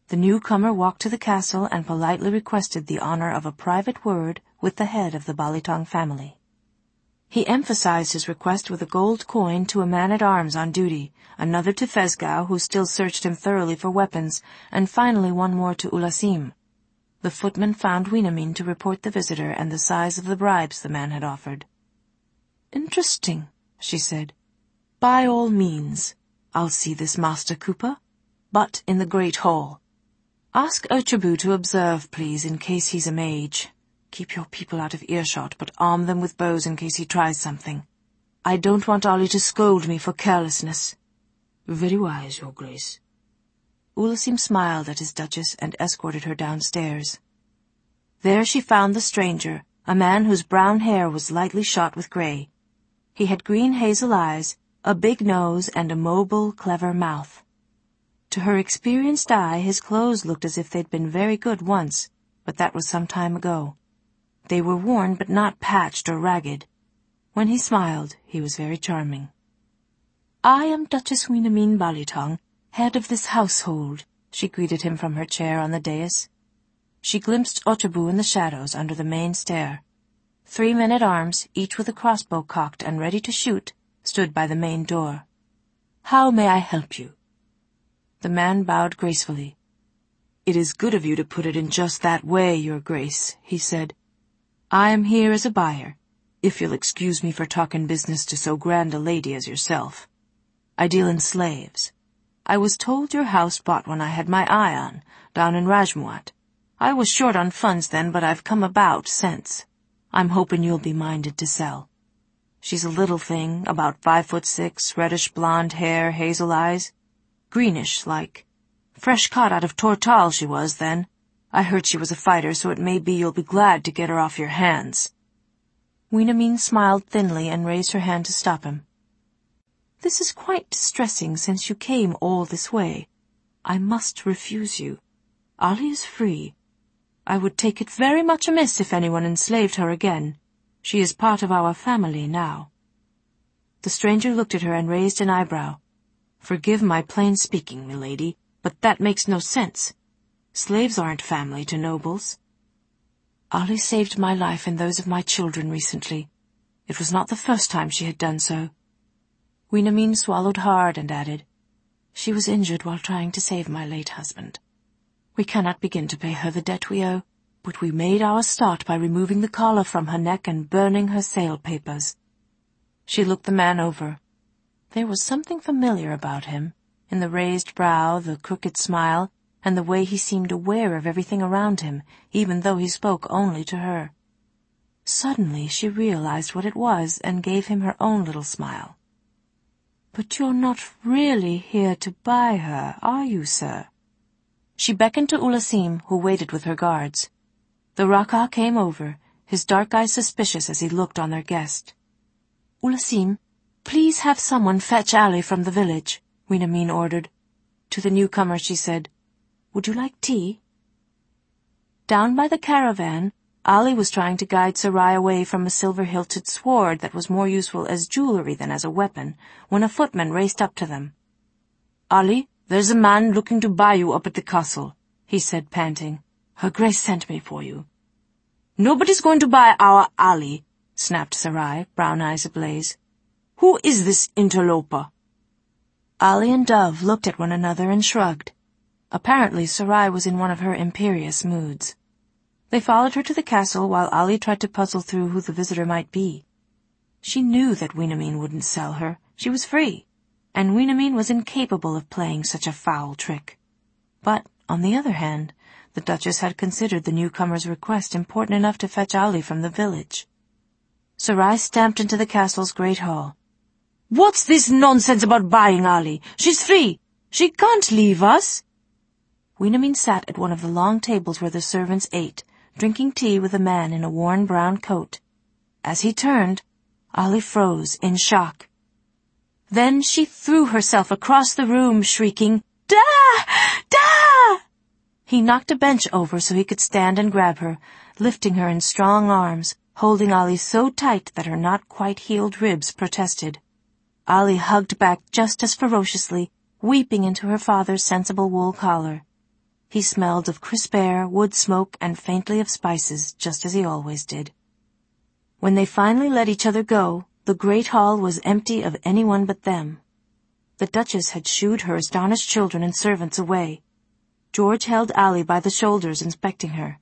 S1: The newcomer walked to the castle and politely requested the honor of a private word with the head of the Balitong family. He emphasized his request with a gold coin to a man-at-arms on duty, another to Fesgau, who still searched him thoroughly for weapons, and finally one more to Ulasim. The footman found Winamin to report the visitor and the size of the bribes the man had offered. "Interesting," she said. "By all means, I'll see this Master Cooper, but in the Great Hall. Ask Ochabu to observe, please, in case he's a mage. Keep your people out of earshot, but arm them with bows in case he tries something. I don't want Ollie to scold me for carelessness." "Very wise, Your Grace." Ulasim smiled at his duchess and escorted her downstairs. There she found the stranger, a man whose brown hair was lightly shot with grey. He had green hazel eyes, a big nose, and a mobile, clever mouth. To her experienced eye, his clothes looked as if they'd been very good once, but that was some time ago. They were worn but not patched or ragged. When he smiled, he was very charming. "I am Duchess Winamin Balitong, head of this household," she greeted him from her chair on the dais. She glimpsed Ochabu in the shadows under the main stair. Three men-at-arms, each with a crossbow cocked and ready to shoot, stood by the main door. "How may I help you?" The man bowed gracefully. "It is good of you to put it in just that way, Your Grace," he said. "I am here as a buyer, if you'll excuse me for talking business to so grand a lady as yourself. I deal in slaves. I was told your house bought one I had my eye on, down in Rajmuat. I was short on funds then, but I've come about since. I'm hoping you'll be minded to sell. She's a little thing, about five foot six, reddish blonde hair, hazel eyes. Greenish, like. Fresh caught out of Tortal she was then. I heard she was a fighter, so it may be you'll be glad to get her off your hands." Winamin smiled thinly and raised her hand to stop him. "This is quite distressing since you came all this way. I must refuse you. Ali is free. I would take it very much amiss if anyone enslaved her again. She is part of our family now." The stranger looked at her and raised an eyebrow. "Forgive my plain speaking, milady, but that makes no sense. Slaves aren't family to nobles." "Ali saved my life and those of my children recently. It was not the first time she had done so." Winamin swallowed hard and added, "She was injured while trying to save my late husband. We cannot begin to pay her the debt we owe, but we made our start by removing the collar from her neck and burning her sale papers." She looked the man over. There was something familiar about him, in the raised brow, the crooked smile, and the way he seemed aware of everything around him, even though he spoke only to her. Suddenly she realized what it was and gave him her own little smile. "But you're not really here to buy her, are you, sir?" She beckoned to Ulasim, who waited with her guards. The Raka came over, his dark eyes suspicious as he looked on their guest. "Ulasim, please have someone fetch Ali from the village," Winamin ordered. To the newcomer she said, "Would you like tea?" Down by the caravan, Ali was trying to guide Sarai away from a silver-hilted sword that was more useful as jewelry than as a weapon, when a footman raced up to them. "Ali, there's a man looking to buy you up at the castle," he said, panting. "Her Grace sent me for you." "Nobody's going to buy our Ali," snapped Sarai, brown eyes ablaze. "Who is this interloper?" Ali and Dove looked at one another and shrugged. Apparently Sarai was in one of her imperious moods. They followed her to the castle while Ali tried to puzzle through who the visitor might be. She knew that Winamin wouldn't sell her. She was free, and Winamin was incapable of playing such a foul trick. But, on the other hand, the Duchess had considered the newcomer's request important enough to fetch Ali from the village. Sarai stamped into the castle's great hall. "What's this nonsense about buying Ali? She's free. She can't leave us." Winamin sat at one of the long tables where the servants ate, drinking tea with a man in a worn brown coat. As he turned, Ali froze in shock. Then she threw herself across the room, shrieking, "Da! Da!" He knocked a bench over so he could stand and grab her, lifting her in strong arms, holding Ali so tight that her not-quite-healed ribs protested. Ali hugged back just as ferociously, weeping into her father's sensible wool collar. He smelled of crisp air, wood smoke, and faintly of spices, just as he always did. When they finally let each other go, the great hall was empty of anyone but them. The Duchess had shooed her astonished children and servants away. George held Allie by the shoulders, inspecting her.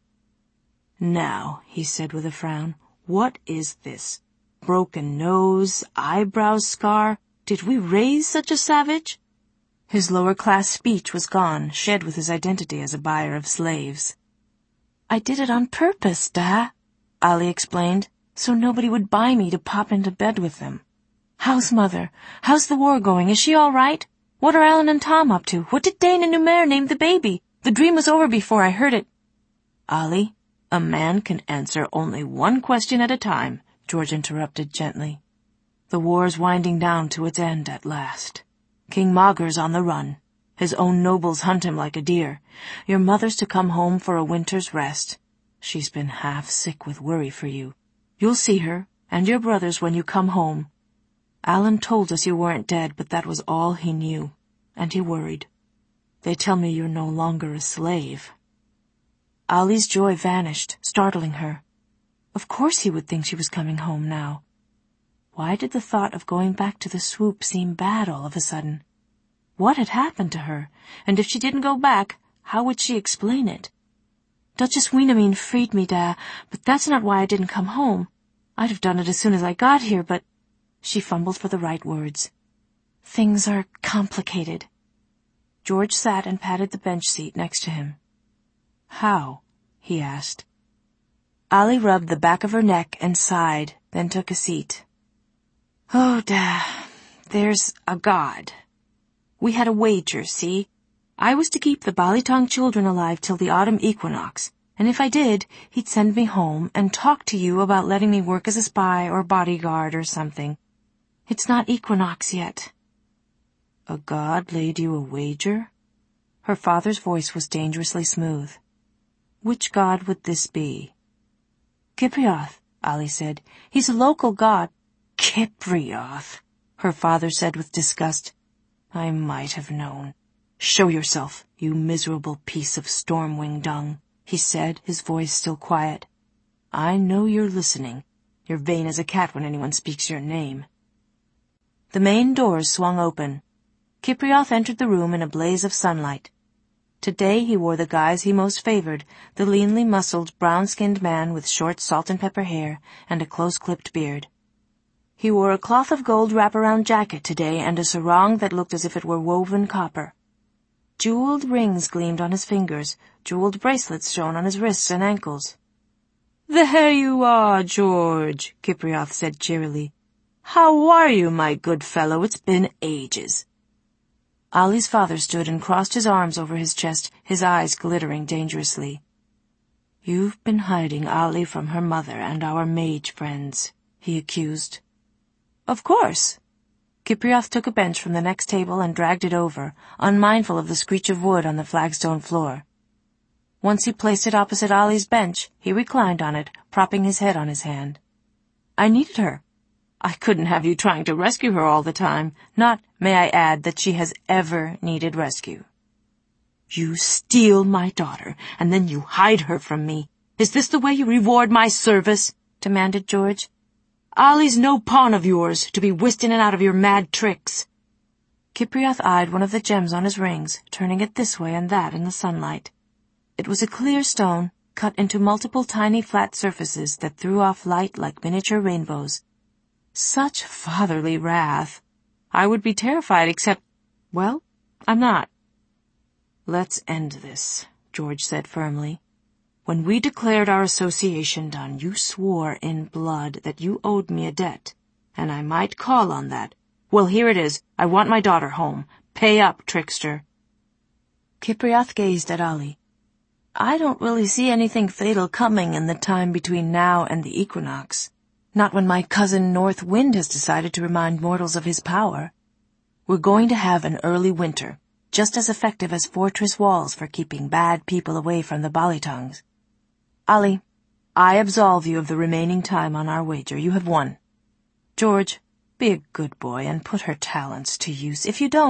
S1: "Now," he said with a frown, "what is this? Broken nose, eyebrow scar? Did we raise such a savage?" His lower-class speech was gone, shed with his identity as a buyer of slaves. "I did it on purpose, Da," Allie explained, "so nobody would buy me to pop into bed with them. How's Mother? How's the war going? Is she all right? What are Alan and Tom up to? What did Dane and Numair name the baby? The dream was over before I heard it." "Allie, a man can answer only one question at a time," George interrupted gently. "The war's winding down to its end at last. King Maugur's on the run. His own nobles hunt him like a deer. Your mother's to come home for a winter's rest. She's been half sick with worry for you. You'll see her, and your brothers, when you come home. Alan told us you weren't dead, but that was all he knew, and he worried. They tell me you're no longer a slave." Allie's joy vanished, startling her. Of course he would think she was coming home now. Why did the thought of going back to the swoop seem bad all of a sudden? What had happened to her? And if she didn't go back, how would she explain it? "Duchess Weenamine freed me, Da, but that's not why I didn't come home. I'd have done it as soon as I got here, but—" She fumbled for the right words. "Things are complicated." George sat and patted the bench seat next to him. "How?" he asked. Allie rubbed the back of her neck and sighed, then took a seat. "Oh, Da, there's a God. We had a wager, see? I was to keep the Balitong children alive till the autumn equinox, and if I did, he'd send me home and talk to you about letting me work as a spy or bodyguard or something. It's not equinox yet." "A God laid you a wager?" Her father's voice was dangerously smooth. "Which God would this be?" "Kiprioth," Allie said. "He's a local god." "Kiprioth," her father said with disgust. "I might have known. Show yourself, you miserable piece of stormwing dung," he said, his voice still quiet. "I know you're listening. You're vain as a cat when anyone speaks your name." The main doors swung open. Kiprioth entered the room in a blaze of sunlight. Today he wore the guise he most favored, the leanly muscled, brown-skinned man with short salt-and-pepper hair and a close-clipped beard. He wore a cloth of gold wrap-around jacket today and a sarong that looked as if it were woven copper. Jeweled rings gleamed on his fingers, jeweled bracelets shone on his wrists and ankles. "There you are, George," Kiprioth said cheerily. "How are you, my good fellow? It's been ages." Ollie's father stood and crossed his arms over his chest, his eyes glittering dangerously. "You've been hiding Ollie from her mother and our mage friends," he accused. "Of course." Kiprioth took a bench from the next table and dragged it over, unmindful of the screech of wood on the flagstone floor. Once he placed it opposite Ollie's bench, he reclined on it, propping his head on his hand. "I needed her. I couldn't have you trying to rescue her all the time. Not, may I add, that she has ever needed rescue." "You steal my daughter, and then you hide her from me. Is this the way you reward my service?" demanded George. "Ollie's no pawn of yours, to be whisked in and out of your mad tricks." Kiprioth eyed one of the gems on his rings, turning it this way and that in the sunlight. It was a clear stone, cut into multiple tiny flat surfaces that threw off light like miniature rainbows. Such fatherly wrath. I would be terrified except, well, I'm not. "Let's end this," George said firmly. "When we declared our association done, you swore in blood that you owed me a debt, and I might call on that. Well, here it is. I want my daughter home. Pay up, trickster." Kiprioth gazed at Ollie. "I don't really see anything fatal coming in the time between now and the equinox. Not when my cousin North Wind has decided to remind mortals of his power. We're going to have an early winter, just as effective as fortress walls for keeping bad people away from the Balitongs. Ollie, I absolve you of the remaining time on our wager. You have won. George, be a good boy and put her talents to use. If you don't,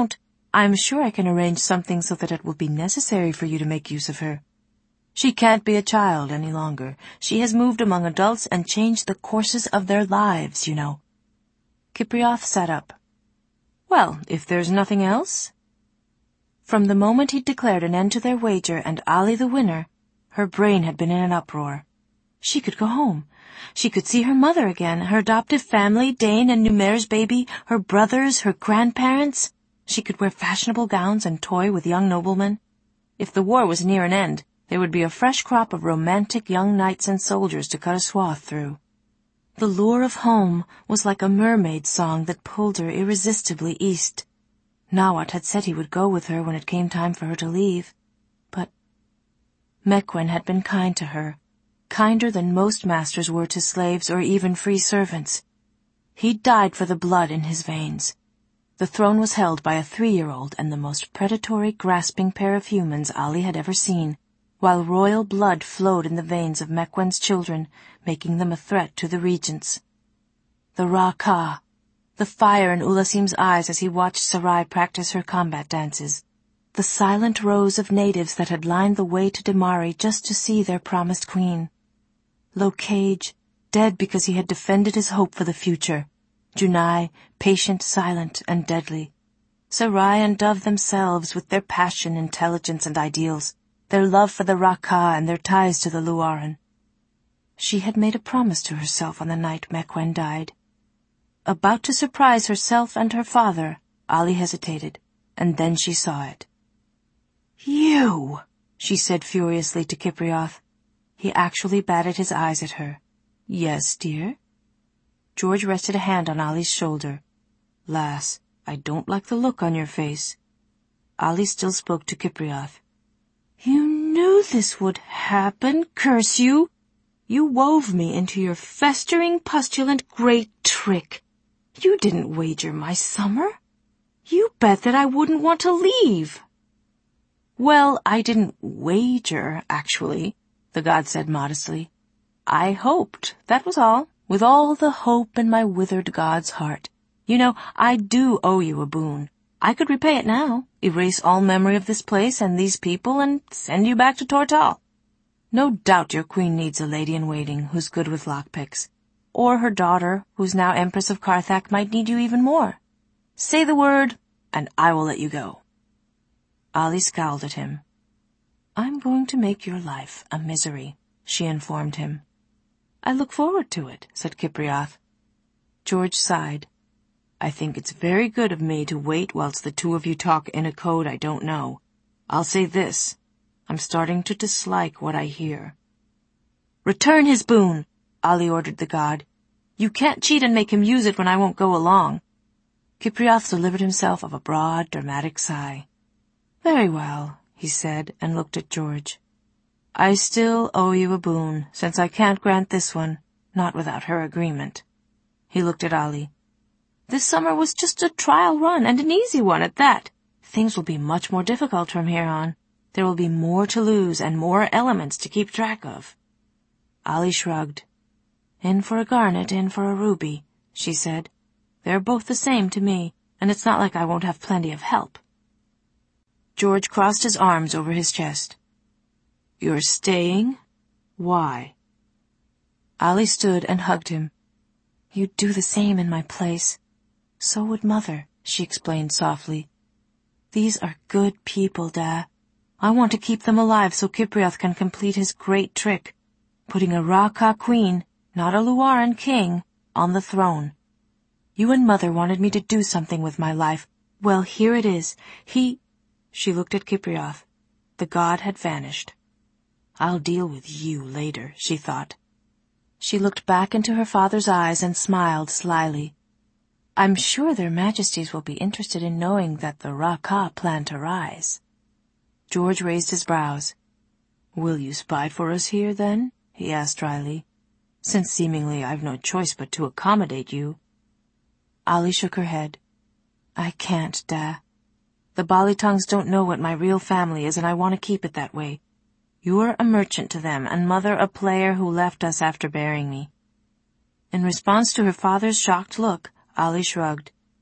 S1: I'm sure I can arrange something so that it will be necessary for you to make use of her. She can't be a child any longer. She has moved among adults and changed the courses of their lives, you know." Kipriath sat up. "Well, if there's nothing else?" From the moment he'd declared an end to their wager and Ali the winner, her brain had been in an uproar. She could go home. She could see her mother again, her adoptive family, Dane and Numer's baby, her brothers, her grandparents. She could wear fashionable gowns and toy with young noblemen. If the war was near an end, there would be a fresh crop of romantic young knights and soldiers to cut a swath through. The lure of home was like a mermaid's song that pulled her irresistibly east. Nawat had said he would go with her when it came time for her to leave. But Mequen had been kind to her, kinder than most masters were to slaves or even free servants. He'd died for the blood in his veins. The throne was held by a three-year-old and the most predatory, grasping pair of humans Ali had ever seen, while royal blood flowed in the veins of Mequen's children, making them a threat to the regents. The Ra-Ka, the fire in Ulasim's eyes as he watched Sarai practice her combat dances, the silent rows of natives that had lined the way to Damari just to see their promised queen. Locage, dead because he had defended his hope for the future. Junai, patient, silent, and deadly. Sarai and Dove themselves with their passion, intelligence, and ideals, their love for the Ra-Ka and their ties to the Luaran. She had made a promise to herself on the night Mequen died. About to surprise herself and her father, Ali hesitated, and then she saw it. "You!" she said furiously to Kipriath. He actually batted his eyes at her. "Yes, dear?" George rested a hand on Ali's shoulder. "Lass, I don't like the look on your face." Ali still spoke to Kipriath. "You knew this would happen, curse you! You wove me into your festering, pustulant, great trick. You didn't wager my summer. You bet that I wouldn't want to leave." "Well, I didn't wager, actually," the god said modestly. "I hoped, that was all, with all the hope in my withered god's heart. You know, I do owe you a boon. I could repay it now, erase all memory of this place and these people, and send you back to Tortal. No doubt your queen needs a lady-in-waiting who's good with lockpicks. Or her daughter, who's now Empress of Carthak, might need you even more. Say the word, and I will let you go." Ali scowled at him. "I'm going to make your life a misery," she informed him. "I look forward to it," said Kipriath. George sighed. "I think it's very good of me to wait whilst the two of you talk in a code I don't know. I'll say this. I'm starting to dislike what I hear." "Return his boon," Ali ordered the god. "You can't cheat and make him use it when I won't go along." Kipriath delivered himself of a broad, dramatic sigh. "Very well," he said, and looked at George. "I still owe you a boon, since I can't grant this one, not without her agreement." He looked at Ali. "This summer was just a trial run, and an easy one at that. Things will be much more difficult from here on. There will be more to lose and more elements to keep track of." Ali shrugged. "In for a garnet, in for a ruby," she said. "They're both the same to me, and it's not like I won't have plenty of help." George crossed his arms over his chest. "You're staying? Why?" Ali stood and hugged him. "You'd do the same in my place. So would Mother," she explained softly. "These are good people, Da. I want to keep them alive so Kipriath can complete his great trick, putting a Ra-Ka queen, not a Luaran king, on the throne. You and Mother wanted me to do something with my life. Well, here it is. He—" She looked at Kipriath. The god had vanished. "I'll deal with you later," she thought. She looked back into her father's eyes and smiled slyly. "I'm sure their majesties will be interested in knowing that the Ra-Ka plan to rise." George raised his brows. "Will you spy for us here, then?" he asked dryly. "Since seemingly I've no choice but to accommodate you." Ali shook her head. "I can't, Da. The Balitongs don't know what my real family is, and I want to keep it that way. You're a merchant to them, and Mother a player who left us after burying me." In response to her father's shocked look, Ali shrugged.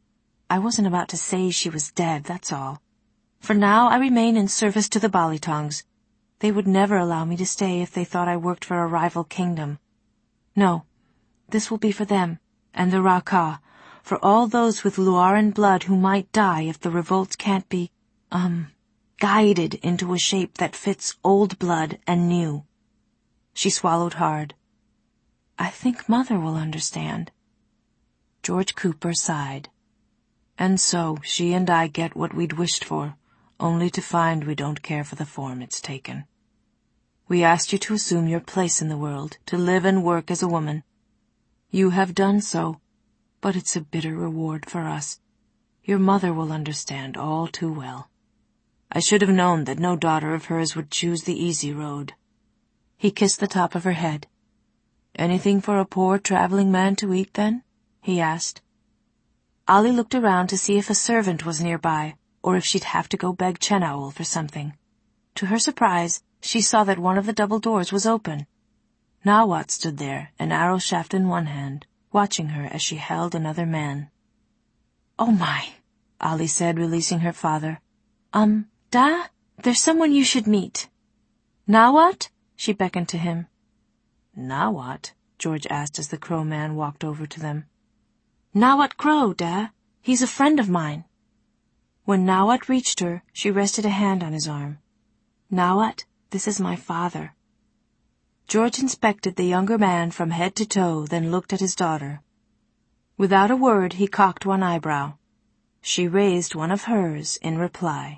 S1: I wasn't about to say she was dead, that's all. For now I remain in service to the Balitongs. They would never allow me to stay if they thought I worked for a rival kingdom. No, this will be for them, and the Raka, for all those with Luaran blood who might die if the revolt can't be, um, guided into a shape that fits old blood and new. She swallowed hard. I think Mother will understand. George Cooper sighed. And so she and I get what we'd wished for, only to find we don't care for the form it's taken. We asked you to assume your place in the world, to live and work as a woman. You have done so, but it's a bitter reward for us. Your mother will understand all too well. I should have known that no daughter of hers would choose the easy road. He kissed the top of her head. Anything for a poor traveling man to eat, then? He asked. Ali looked around to see if a servant was nearby, or if she'd have to go beg Chenaul for something. To her surprise, she saw that one of the double doors was open. Nawat stood there, an arrow shaft in one hand, watching her as she held another man. Oh my, Ali said, releasing her father. Um, Da, there's someone you should meet. Nawat? She beckoned to him. Nawat? George asked as the Crow man walked over to them. Nawat Crow, Da. He's a friend of mine. When Nawat reached her, she rested a hand on his arm. Nawat, this is my father. George inspected the younger man from head to toe, then looked at his daughter. Without a word, he cocked one eyebrow. She raised one of hers in reply.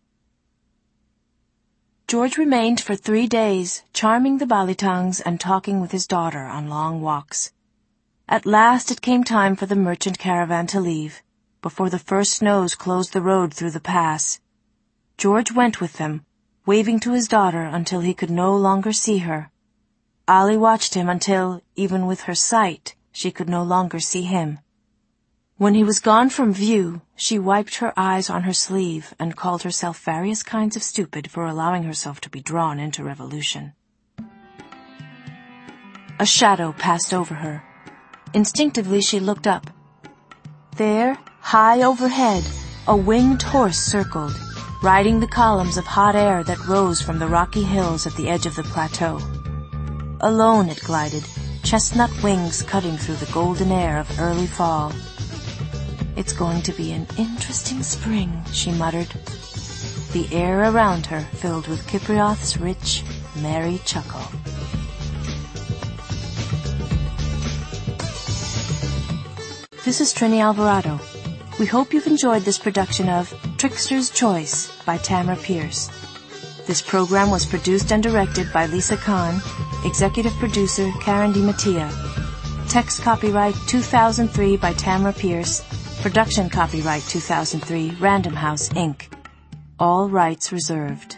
S1: George remained for three days, charming the Balitongs and talking with his daughter on long walks. At last it came time for the merchant caravan to leave, before the first snows closed the road through the pass. George went with them, waving to his daughter until he could no longer see her. Ali watched him until, even with her sight, she could no longer see him. When he was gone from view, she wiped her eyes on her sleeve and called herself various kinds of stupid for allowing herself to be drawn into revolution. A shadow passed over her. Instinctively she looked up. There, high overhead, a winged horse circled, riding the columns of hot air that rose from the rocky hills at the edge of the plateau. Alone it glided, chestnut wings cutting through the golden air of early fall. It's going to be an interesting spring, she muttered. The air around her filled with Kiprioth's rich, merry chuckle. This is Trini Alvarado. We hope you've enjoyed this production of Trickster's Choice by Tamara Pierce. This program was produced and directed by Lisa Kahn, executive producer Karen DiMattia. Text copyright two thousand three by Tamara Pierce, production copyright two thousand three Random House, Incorporated. All rights reserved.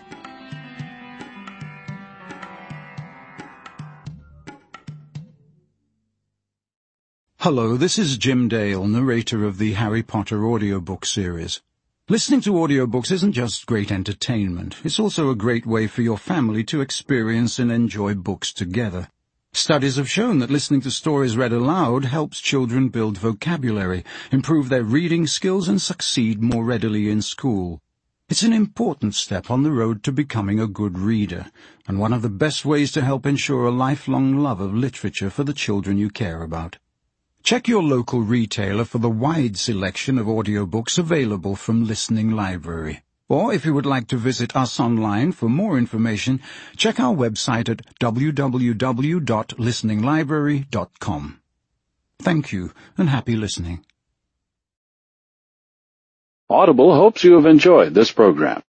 S2: Hello, this is Jim Dale, narrator of the Harry Potter audiobook series. Listening to audiobooks isn't just great entertainment, it's also a great way for your family to experience and enjoy books together. Studies have shown that listening to stories read aloud helps children build vocabulary, improve their reading skills, and succeed more readily in school. It's an important step on the road to becoming a good reader, and one of the best ways to help ensure a lifelong love of literature for the children you care about. Check your local retailer for the wide selection of audiobooks available from Listening Library. Or if you would like to visit us online for more information, check our website at w w w dot listening library dot com. Thank you, and happy listening.
S3: Audible hopes you have enjoyed this program.